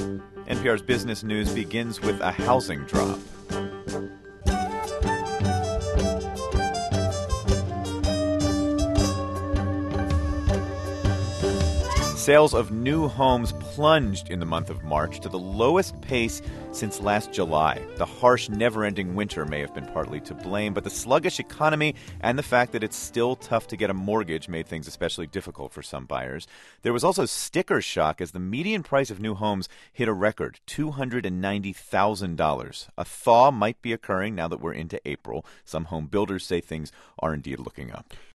NPR's business news begins with a housing drop. Sales of new homes plunged in the month of March to the lowest pace since last July. The harsh, never-ending winter may have been partly to blame, but the sluggish economy and the fact that it's still tough to get a mortgage made things especially difficult for some buyers. There was also sticker shock as the median price of new homes hit a record, $290,000. A thaw might be occurring now that we're into April. Some home builders say things are indeed looking up.